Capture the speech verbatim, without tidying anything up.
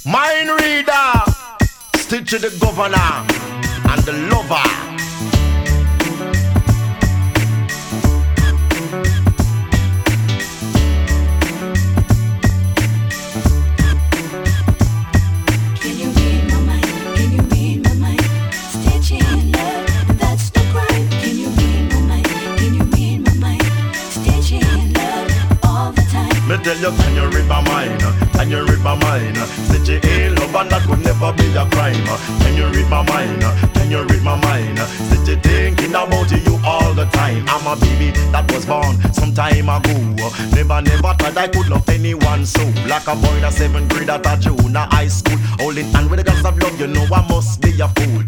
Mind reader, Stitch to the governor and the lover. Can you read my mind? Can you read my mind? Stitch in love, that's the crime. Can you read my mind? Can you read my mind? Stitch in love all the time. Me tell you, can you read my mind? Can you read my mind? Stitch it in love and that could never be a crime. Can you read my mind? Can you read my mind? Stitch it thinking about you all the time. I'm a baby that was born some time ago. Never, never thought I could love anyone so. Like a boy in a seventh grade at a junior high school. Holding hand with the girls of love, you know I must be a fool.